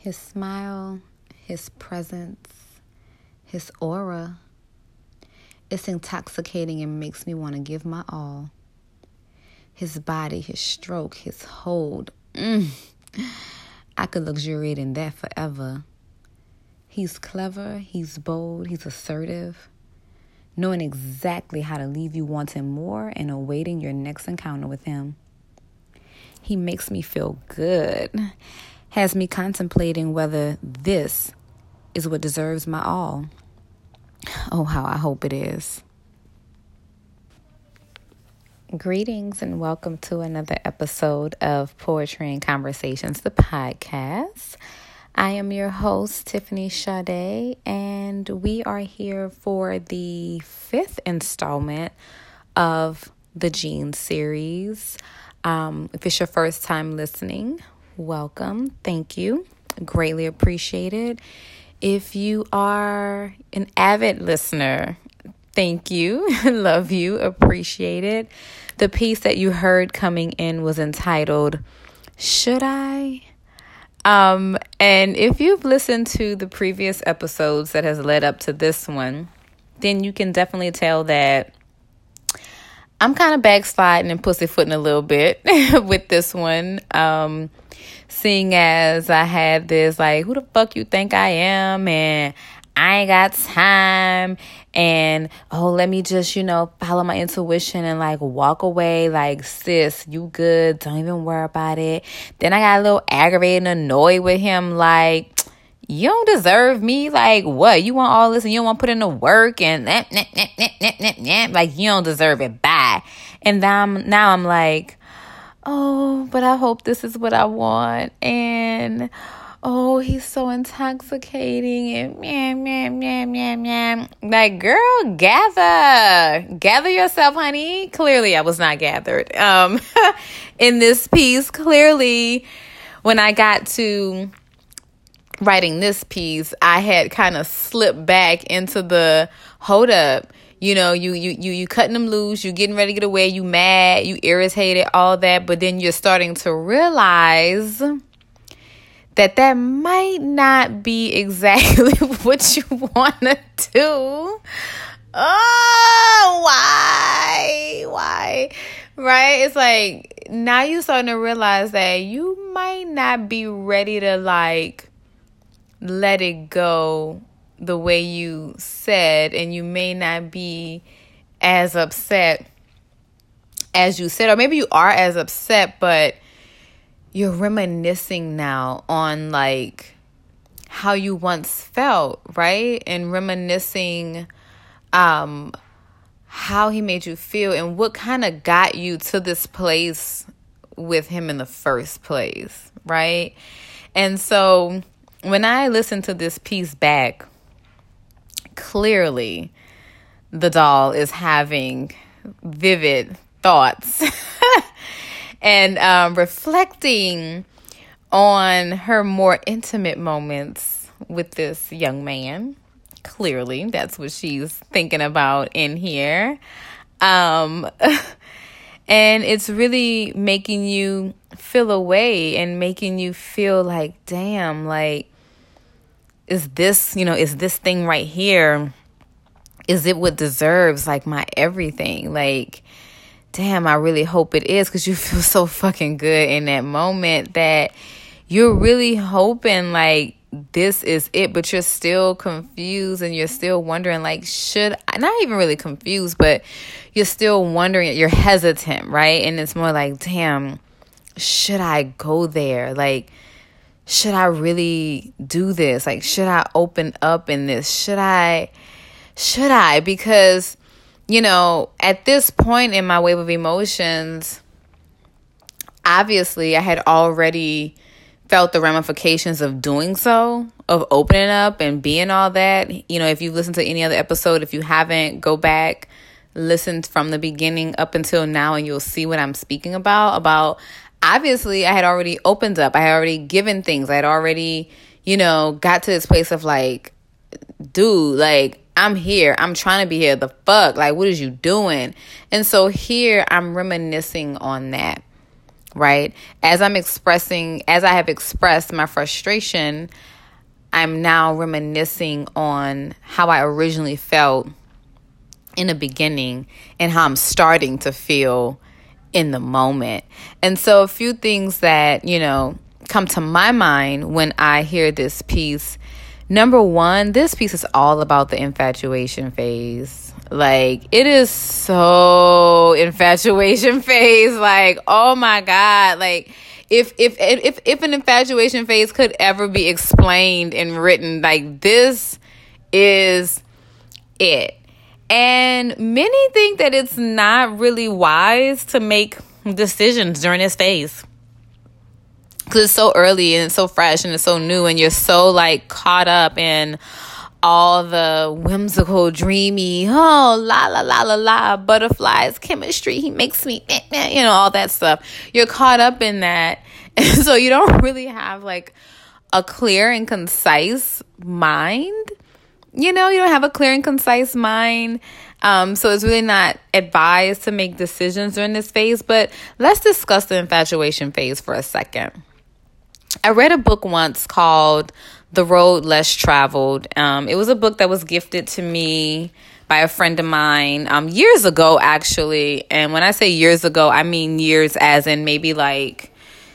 His smile, his presence, his aura. It's intoxicating and makes me want to give my all. His body, his stroke, his hold. I could luxuriate in that forever. He's clever, he's bold, he's assertive, knowing exactly how to leave you wanting more and awaiting your next encounter with him. He makes me feel good, has me contemplating whether this is what deserves my all. Oh, how I hope it is. Greetings and welcome to another episode of Poetry and Conversations, the podcast. I am your host, Tiffany Sade, and we are here for the 5th installment of the Gene series. If it's your first time listening, welcome. Thank you. Greatly appreciated. If you are an avid listener, thank you. Love you. Appreciate it. The piece that you heard coming in was entitled, Should I? And if you've listened to the previous episodes that has led up to this one, then you can definitely tell that I'm kind of backsliding and pussyfooting a little bit with this one. Seeing as I had this, like, who the fuck you think I am? And I ain't got time. And, let me just, follow my intuition and, walk away. Like, sis, you good. Don't even worry about it. Then I got a little aggravated and annoyed with him. Like, you don't deserve me. Like, what? You want all this and you don't want to put in the work and like, you don't deserve it. Bye. And now I'm like, oh, but I hope this is what I want. And he's so intoxicating and like, girl, gather yourself, honey. Clearly I was not gathered in this piece. Clearly, when I got to writing this piece, I had kind of slipped back into the hold up. You cutting them loose, you getting ready to get away, you mad, you irritated, all that, but then you're starting to realize that might not be exactly what you want to do. Oh, why? Right? It's like, now you're starting to realize that you might not be ready to, let it go the way you said, and you may not be as upset as you said, or maybe you are as upset, but you're reminiscing now on how you once felt, right? And reminiscing how he made you feel and what kind of got you to this place with him in the first place, right? And so when I listened to this piece back, clearly the doll is having vivid thoughts and reflecting on her more intimate moments with this young man. Clearly, that's what she's thinking about in here. And it's really making you feel away and making you feel like, damn, is this thing right here, is it what deserves my everything? Damn, I really hope it is, because you feel so fucking good in that moment that you're really hoping this is it, but you're still confused and you're still wondering should I, not even really confused, but you're still wondering, you're hesitant, right? And it's more damn, should I go there? Should I really do this? Should I open up in this? Should I? Because, at this point in my wave of emotions, obviously I had already felt the ramifications of doing so, of opening up and being all that. If you listen to any other episode, if you haven't, go back, listen from the beginning up until now, and you'll see what I'm speaking about obviously I had already opened up. I had already given things. I had already, got to this place of dude, I'm here. I'm trying to be here. The fuck? What is you doing? And so here I'm reminiscing on that. right? As I have expressed my frustration, I'm now reminiscing on how I originally felt in the beginning and how I'm starting to feel in the moment. And so a few things that, come to my mind when I hear this piece. Number one, this piece is all about the infatuation phase. Like, it is so infatuation phase. Like, oh my God. Like, if an infatuation phase could ever be explained and written, like, this is it. And many think that it's not really wise to make decisions during this phase, because it's so early and it's so fresh and it's so new, and you're so like caught up in all the whimsical, dreamy, oh, la, la, la, la, la, butterflies, chemistry, he makes me, all that stuff. You're caught up in that. And so you don't really have like a clear and concise mind. You don't have a clear and concise mind. So it's really not advised to make decisions during this phase. But let's discuss the infatuation phase for a second. I read a book once called The Road Less Traveled. It was a book that was gifted to me by a friend of mine years ago, actually. And when I say years ago, I mean years as in maybe like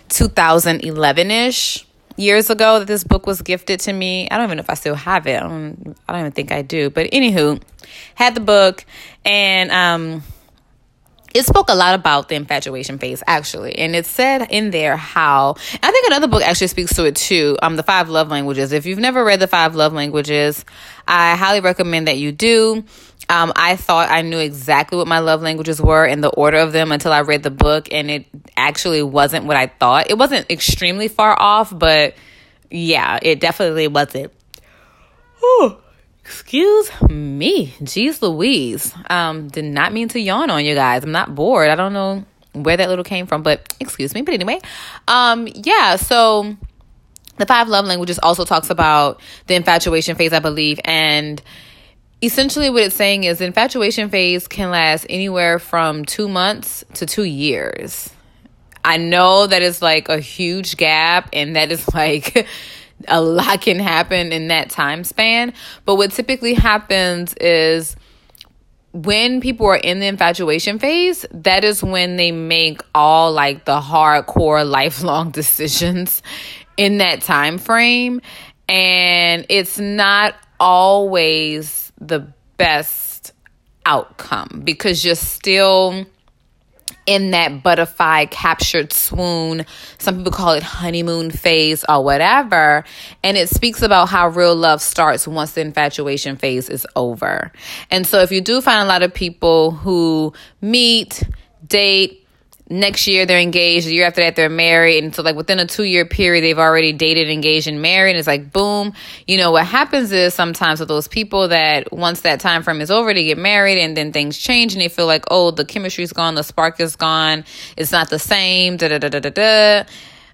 2011-ish. Years ago that this book was gifted to me. I don't even know if I still have it. I don't even think I do. But anywho, had the book, and it spoke a lot about the infatuation phase, actually. And it said in there how, I think another book actually speaks to it too, The 5 Love Languages. If you've never read The 5 Love Languages, I highly recommend that you do. I thought I knew exactly what my love languages were and the order of them until I read the book, and it actually wasn't what I thought. It wasn't extremely far off, but yeah, it definitely wasn't. Oh, excuse me. Jeez Louise. Did not mean to yawn on you guys. I'm not bored. I don't know where that little came from, but excuse me. But anyway, so the 5 Love Languages also talks about the infatuation phase, I believe, and essentially what it's saying is the infatuation phase can last anywhere from 2 months to 2 years. I know that is like a huge gap, and that is like a lot can happen in that time span. But what typically happens is when people are in the infatuation phase, that is when they make all like the hardcore lifelong decisions in that time frame. And it's not always the best outcome, because you're still in that butterfly captured swoon. Some people call it honeymoon phase or whatever. And it speaks about how real love starts once the infatuation phase is over. And so if you do find a lot of people who meet, date, next year they're engaged, the year after that they're married, and so like within a 2-year period they've already dated, engaged, and married, and it's like boom. What happens is sometimes with those people that once that time frame is over, they get married, and then things change and they feel like, oh, the chemistry's gone, the spark is gone, it's not the same, the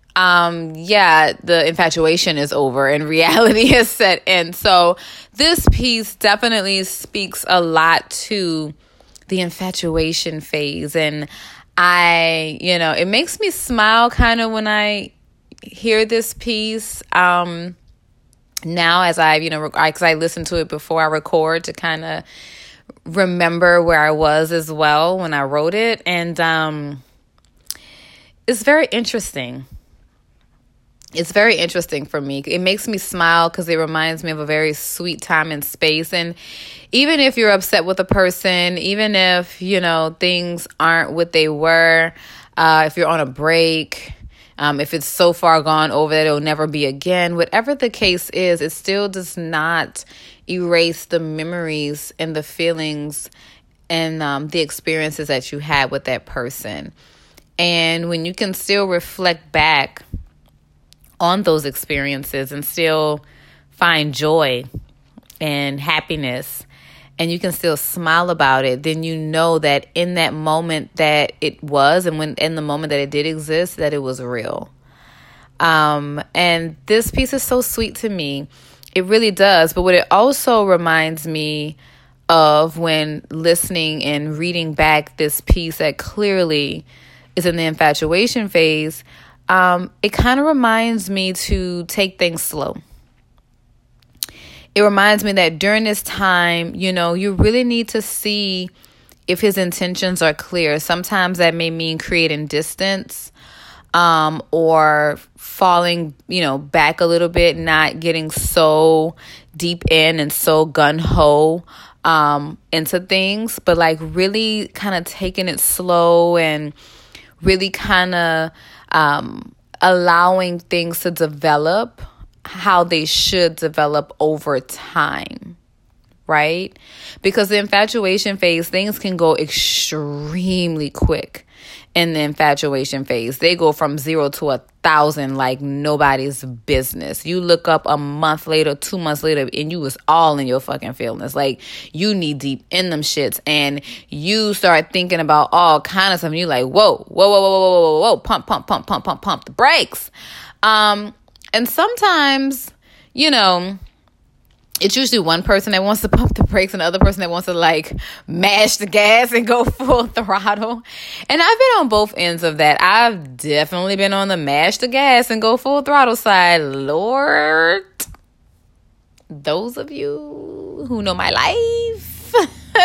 infatuation is over and reality has set in. So this piece definitely speaks a lot to the infatuation phase, and it makes me smile kind of when I hear this piece. Now as because I listen to it before I record to kind of remember where I was as well when I wrote it. And it's very interesting. It's very interesting for me. It makes me smile because it reminds me of a very sweet time and space. And even if you're upset with a person, even if, things aren't what they were, if you're on a break, if it's so far gone over that it'll never be again, whatever the case is, it still does not erase the memories and the feelings and the experiences that you had with that person. And when you can still reflect back on those experiences and still find joy and happiness, and you can still smile about it, then you know that in that moment that it was, and when in the moment that it did exist, that it was real. And this piece is so sweet to me. It really does. But what it also reminds me of when listening and reading back this piece, that clearly is in the infatuation phase, it kind of reminds me to take things slow. It reminds me that during this time, you really need to see if his intentions are clear. Sometimes that may mean creating distance, or falling, back a little bit, not getting so deep in and so gung-ho into things, but like really kind of taking it slow and really kind of allowing things to develop how they should develop over time, right? Because the infatuation phase, things can go extremely quick. In the infatuation phase, they go from 0 to 1,000 like nobody's business. You look up a month later, 2 months later, and you was all in your fucking feelings. Like, you knee deep in them shits, and you start thinking about all kind of stuff. And you like, whoa, pump the brakes. And sometimes, it's usually one person that wants to pump the brakes and the other person that wants to like mash the gas and go full throttle. And I've been on both ends of that. I've definitely been on the mash the gas and go full throttle side. Lord, those of you who know my life,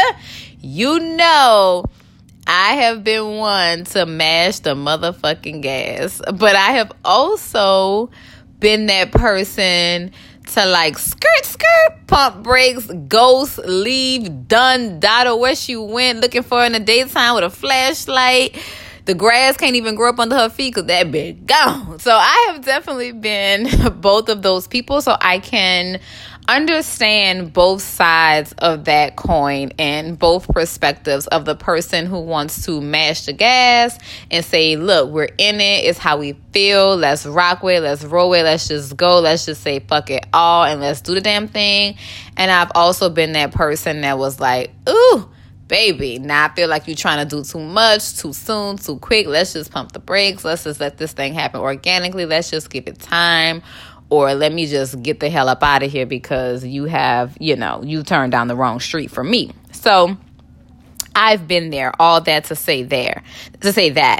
I have been one to mash the motherfucking gas. But I have also been that person to like skirt, pump brakes, ghost, leave, done, dotto, where she went, looking for her in the daytime with a flashlight. The grass can't even grow up under her feet because that bitch gone. So I have definitely been both of those people. So I can understand both sides of that coin and both perspectives of the person who wants to mash the gas and say, look, we're in it. It's how we feel. Let's rock with it. Let's roll with it. Let's just go. Let's just say fuck it all and let's do the damn thing. And I've also been that person that was like, ooh, baby, now I feel like you're trying to do too much, too soon, too quick. Let's just pump the brakes. Let's just let this thing happen organically. Let's just give it time. Or let me just get the hell up out of here because you have, you turned down the wrong street for me. So I've been there. All that to say that.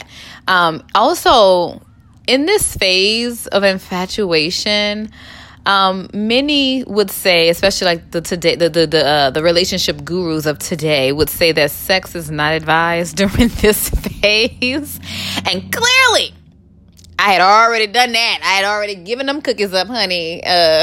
Also, in this phase of infatuation, many would say, especially like the relationship gurus of today would say that sex is not advised during this phase. And clearly, I had already done that. I had already given them cookies up, honey.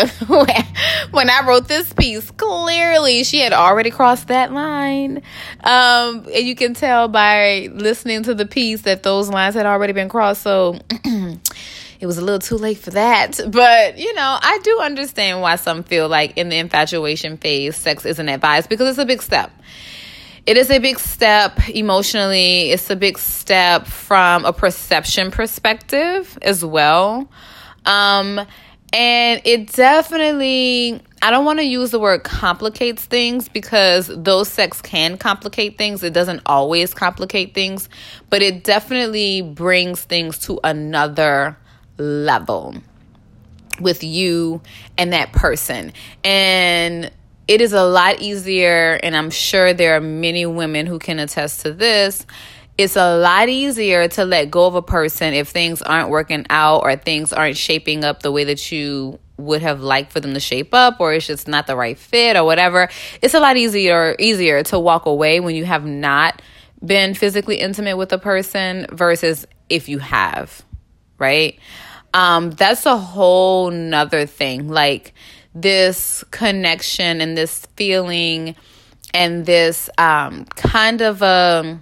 When I wrote this piece, clearly she had already crossed that line. And you can tell by listening to the piece that those lines had already been crossed. So it was a little too late for that. But, I do understand why some feel like in the infatuation phase, sex isn't advised because it's a big step. It is a big step emotionally. It's a big step from a perception perspective as well. And it definitely, I don't want to use the word complicates things because though sex can complicate things, it doesn't always complicate things, but it definitely brings things to another level with you and that person. And it is a lot easier, and I'm sure there are many women who can attest to this. It's a lot easier to let go of a person if things aren't working out or things aren't shaping up the way that you would have liked for them to shape up, or it's just not the right fit or whatever. It's a lot easier to walk away when you have not been physically intimate with a person versus if you have, right? That's a whole nother thing. Like, this connection and this feeling and this kind of I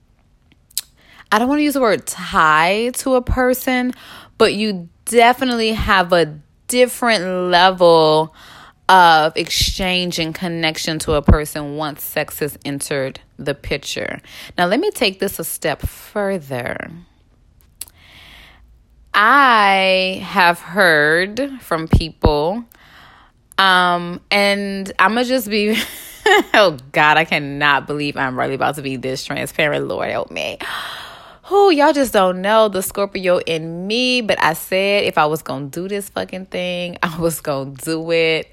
don't want to use the word tie to a person, but you definitely have a different level of exchange and connection to a person once sex has entered the picture. Now, let me take this a step further. I have heard from people and I'm going to just be, oh God, I cannot believe I'm really about to be this transparent. Lord help me. Oh, y'all just don't know the Scorpio in me. But I said if I was going to do this fucking thing, I was going to do it.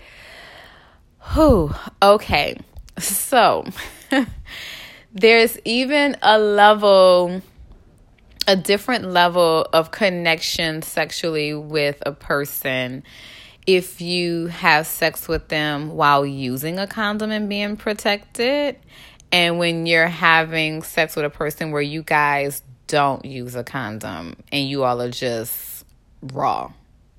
Okay. So there's even a level a different level of connection sexually with a person if you have sex with them while using a condom and being protected, and when you're having sex with a person where you guys don't use a condom and you all are just raw.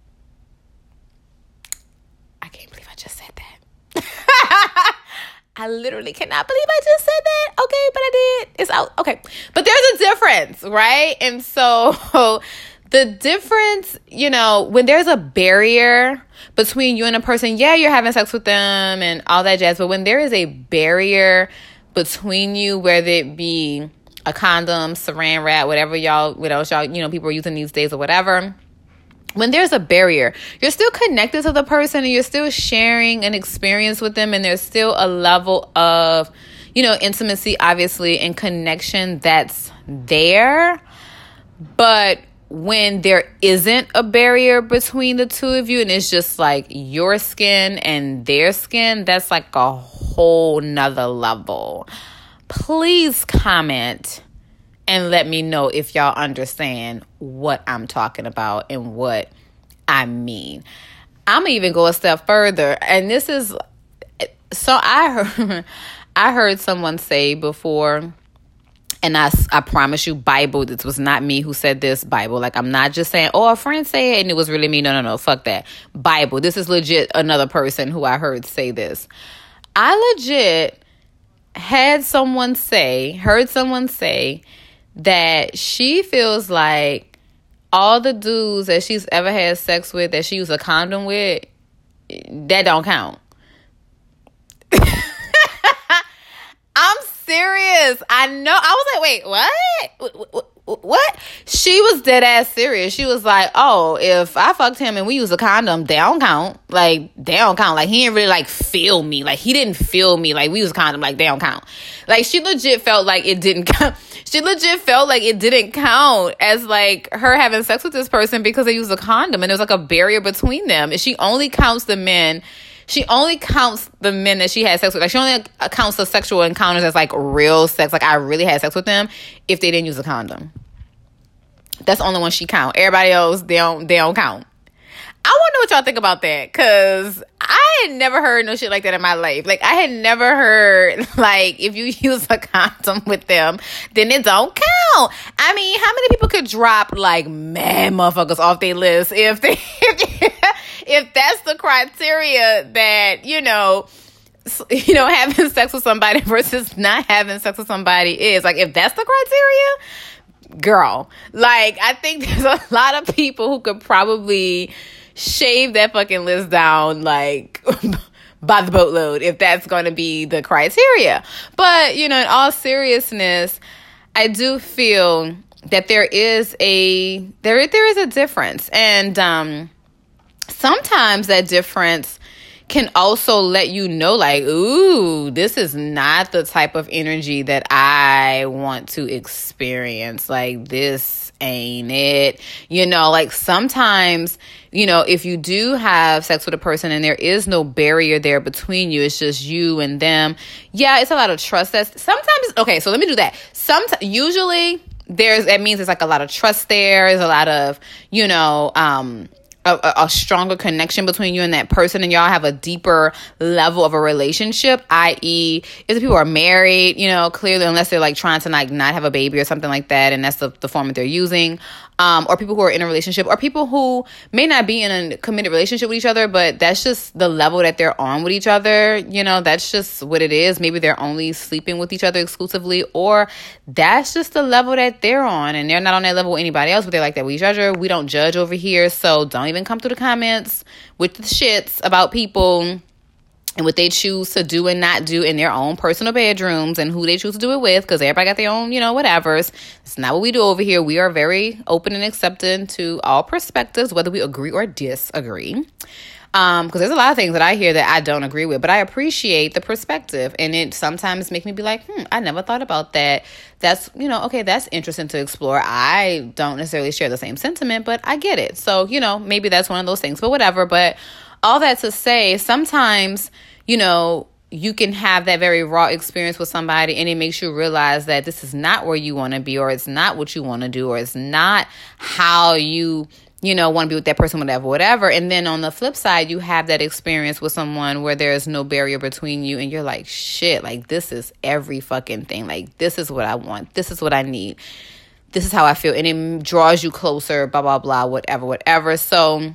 I can't believe I just said that. I literally cannot believe I just said that. Okay, but I did. It's out. Okay. But there's a difference, right? And so the difference, when there's a barrier between you and a person, yeah, you're having sex with them and all that jazz. But when there is a barrier between you, whether it be a condom, saran wrap, what else y'all, people are using these days or whatever. When there's a barrier, you're still connected to the person and you're still sharing an experience with them, and there's still a level of, intimacy, obviously, and connection that's there. But when there isn't a barrier between the two of you and it's just like your skin and their skin, that's like a whole nother level. Please comment and let me know if y'all understand what I'm talking about and what I mean. I'm going to even go a step further. And this is, so I heard someone say before, and I promise you, Bible, this was not me who said this, Bible. Like, I'm not just saying, a friend said it and it was really me. No, fuck that. Bible, this is legit another person who I heard say this. I legit heard someone say that she feels like all the dudes that she's ever had sex with that she used a condom with, that don't count. I'm serious. I know. I was like, wait, what? She was dead ass serious. She was like, oh, if I fucked him and we use a condom, they don't count. Like, they don't count. Like, he didn't really, feel me. Like, he didn't feel me. Like, we use a condom. Like, they don't count. Like, she legit felt like it didn't count. She legit felt like it didn't count as, her having sex with this person because they used a condom. And there was, a barrier between them. And she only counts the men. She only counts the men that she had sex with. Like, she only counts the sexual encounters as, real sex. Like, I really had sex with them if they didn't use a condom. That's the only one she count. Everybody else, they don't count. I want to know what y'all think about that, because I had never heard no shit like that in my life. Like, I had never heard, if you use a condom with them, then it don't count. I mean, how many people could drop, mad motherfuckers off their list if that's the criteria that, having sex with somebody versus not having sex with somebody is. If that's the criteria, girl, I think there's a lot of people who could probably shave that fucking list down, by the boatload, if that's going to be the criteria. But, in all seriousness, I do feel that there is a difference. And sometimes that difference can also let you know, ooh, this is not the type of energy that I want to experience. This ain't it. Sometimes, if you do have sex with a person and there is no barrier there between you, it's just you and them. Yeah, it's a lot of trust. Sometimes, okay, so let me do that. Usually that means there's a lot of trust there. There's a lot of, a stronger connection between you and that person, and y'all have a deeper level of a relationship, i.e. if the people are married, clearly, unless they're trying to not have a baby or something like that, and that's the format they're using, or people who are in a relationship, or people who may not be in a committed relationship with each other, but that's just the level that they're on with each other. That's just what it is. Maybe they're only sleeping with each other exclusively, or that's just the level that they're on, and they're not on that level with anybody else, but they're like that with each other. We don't judge over here, so don't even come through the comments with the shits about people and what they choose to do and not do in their own personal bedrooms and who they choose to do it with, because everybody got their own, whatevers. It's not what we do over here. We are very open and accepting to all perspectives, whether we agree or disagree. Because there's a lot of things that I hear that I don't agree with, but I appreciate the perspective, and it sometimes makes me be like, I never thought about that. That's, okay, that's interesting to explore. I don't necessarily share the same sentiment, but I get it. So, maybe that's one of those things, but whatever. But all that to say, sometimes, you can have that very raw experience with somebody and it makes you realize that this is not where you want to be, or it's not what you want to do, or it's not how you want to be with that person, whatever. And then on the flip side, you have that experience with someone where there's no barrier between you and you're like, shit, like this is every fucking thing. Like this is what I want. This is what I need. This is how I feel. And it draws you closer, blah, blah, blah, whatever. So,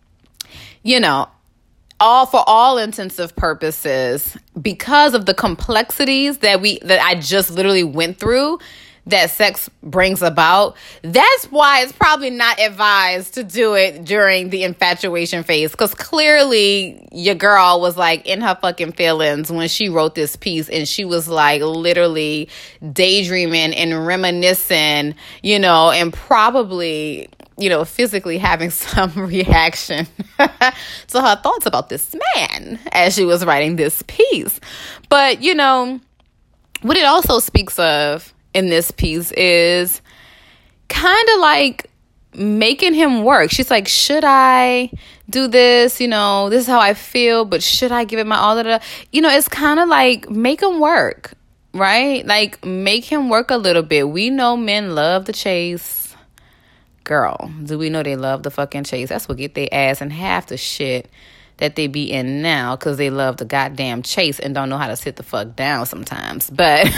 for all intensive purposes, because of the complexities that I just literally went through, that sex brings about, that's why it's probably not advised to do it during the infatuation phase. Because clearly your girl was like in her fucking feelings when she wrote this piece, and she was like literally daydreaming and reminiscing, and probably physically having some reaction to her thoughts about this man as she was writing this piece. But, what it also speaks of in this piece is kind of like making him work. She's like, should I do this? This is how I feel, but should I give it my all? It's kind of like make him work, right? Like make him work a little bit. We know men love the chase. Girl, do we know they love the fucking chase? That's what get their ass in half the shit that they be in now, because they love the goddamn chase and don't know how to sit the fuck down sometimes. But,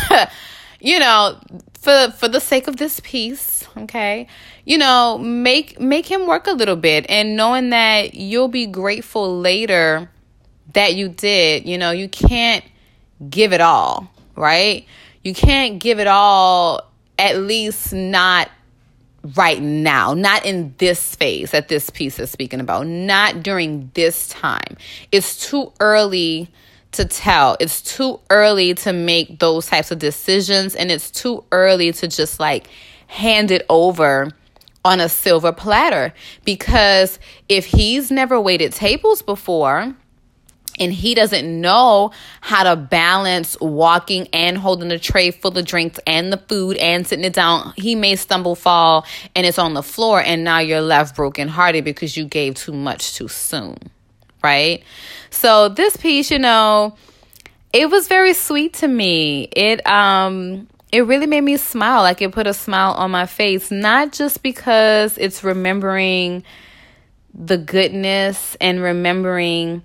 for the sake of this piece, okay, make him work a little bit, and knowing that you'll be grateful later that you did. You can't give it all, right? You can't give it all, at least not right now, not in this phase that this piece is speaking about, not during this time. It's too early to tell. It's too early to make those types of decisions, and it's too early to just like hand it over on a silver platter, because if he's never waited tables before and he doesn't know how to balance walking and holding a tray full of drinks and the food and sitting it down, he may stumble, fall, and it's on the floor, and now you're left brokenhearted because you gave too much too soon, right? So this piece, it was very sweet to me. It really made me smile. Like it put a smile on my face, not just because it's remembering the goodness and remembering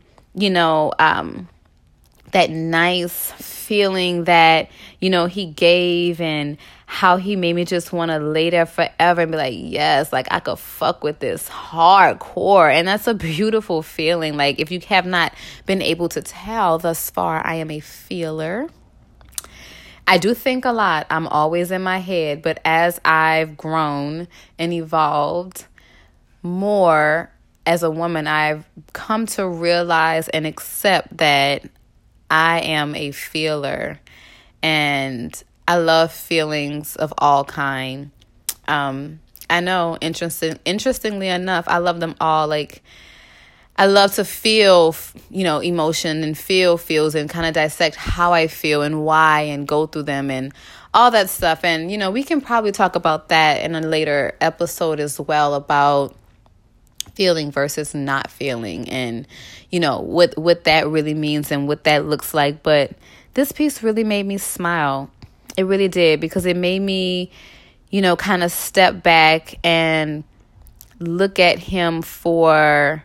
that nice feeling that, he gave, and how he made me just want to lay there forever and be like, yes, like I could fuck with this hardcore. And that's a beautiful feeling. Like if you have not been able to tell thus far, I am a feeler. I do think a lot. I'm always in my head. But as I've grown and evolved more as a woman, I've come to realize and accept that I am a feeler, and I love feelings of all kind. I know, interestingly enough, I love them all. Like, I love to feel, emotion and feel feels and kind of dissect how I feel and why and go through them and all that stuff. And, we can probably talk about that in a later episode as well, about feeling versus not feeling, and what that really means and what that looks like. But this piece really made me smile. It really did, because it made me kind of step back and look at him for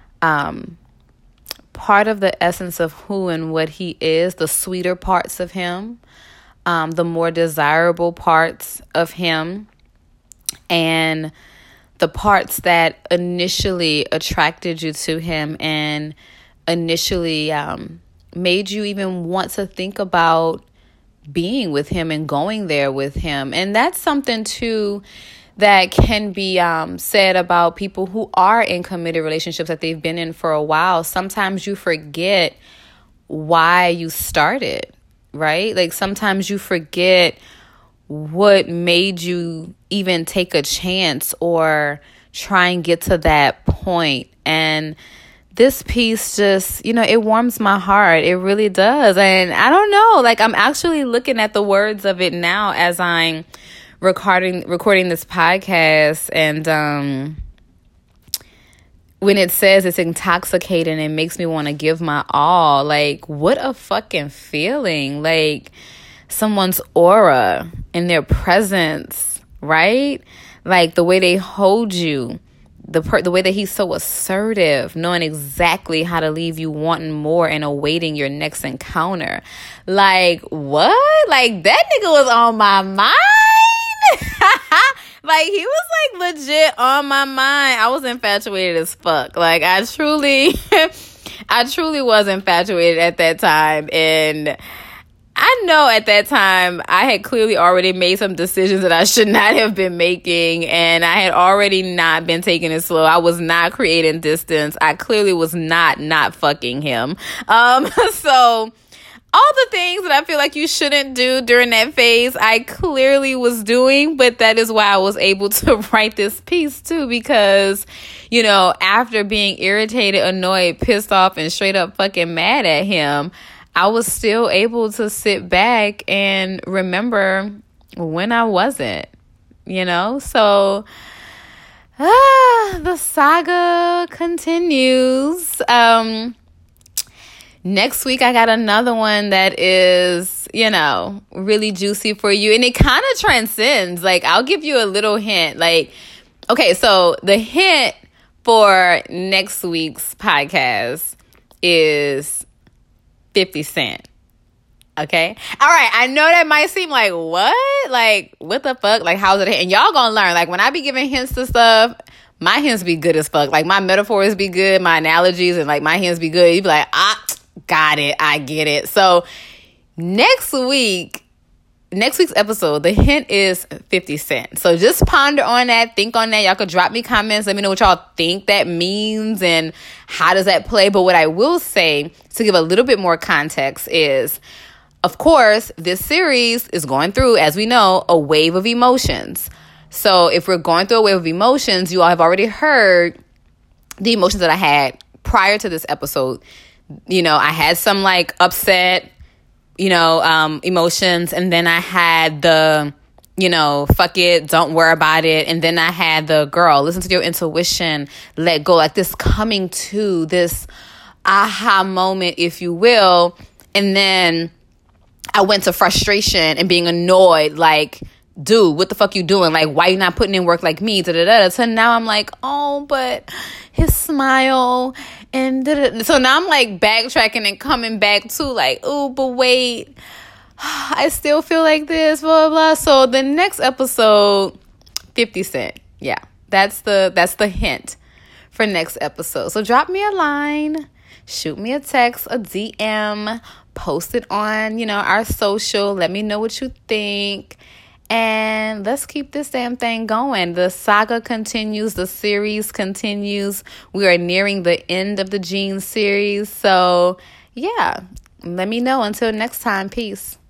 part of the essence of who and what he is, the sweeter parts of him, the more desirable parts of him, and the parts that initially attracted you to him and initially made you even want to think about being with him and going there with him. And that's something too that can be said about people who are in committed relationships that they've been in for a while. Sometimes you forget why you started, right? Like sometimes you forget what made you even take a chance or try and get to that point. And this piece just, it warms my heart. It really does. And I don't know, like I'm actually looking at the words of it now as I'm recording this podcast. And when it says it's intoxicating and makes me want to give my all, like, what a fucking feeling. Like, someone's aura and their presence, right? Like, the way they hold you, the way that he's so assertive, knowing exactly how to leave you wanting more and awaiting your next encounter. Like, what? Like, that nigga was on my mind. Like, he was, like, legit on my mind. I was infatuated as fuck. Like, I truly was infatuated at that time. And I know at that time I had clearly already made some decisions that I should not have been making. And I had already not been taking it slow. I was not creating distance. I clearly was not fucking him. So all the things that I feel like you shouldn't do during that phase, I clearly was doing, but that is why I was able to write this piece too, because, you know, after being irritated, annoyed, pissed off, and straight up fucking mad at him, I was still able to sit back and remember when I wasn't, you know? So, the saga continues. Next week, I got another one that is, you know, really juicy for you. And it kind of transcends. Like, I'll give you a little hint. Like, okay, so the hint for next week's podcast is 50 Cent. Okay? All right, I know that might seem like, what? Like, what the fuck? Like, how's it? And y'all gonna learn. Like, when I be giving hints to stuff, my hints be good as fuck. Like, my metaphors be good, my analogies, and, like, my hints be good. You be like, got it. I get it. So next week's episode, the hint is 50 Cent. So just ponder on that. Think on that. Y'all could drop me comments. Let me know what y'all think that means and how does that play. But what I will say, to give a little bit more context, is, of course, this series is going through, as we know, a wave of emotions. So if we're going through a wave of emotions, you all have already heard the emotions that I had prior to this episode. You know, I had some, like, upset, you know, emotions. And then I had the, you know, fuck it, don't worry about it. And then I had the, girl, listen to your intuition, let go. Like, this coming to this aha moment, if you will. And then I went to frustration and being annoyed, like, dude, what the fuck you doing? Like, why you not putting in work like me? Da-da-da-da. So now I'm like, oh, but his smile and da-da-da. So now I'm like backtracking and coming back to like, oh, but wait, I still feel like this, blah, blah, blah. So the next episode, 50 Cent. Yeah, that's the hint for next episode. So drop me a line, shoot me a text, a DM, post it on, you know, our social. Let me know what you think. And let's keep this damn thing going. The saga continues. The series continues. We are nearing the end of the Jeans series. So, yeah, let me know. Until next time, peace.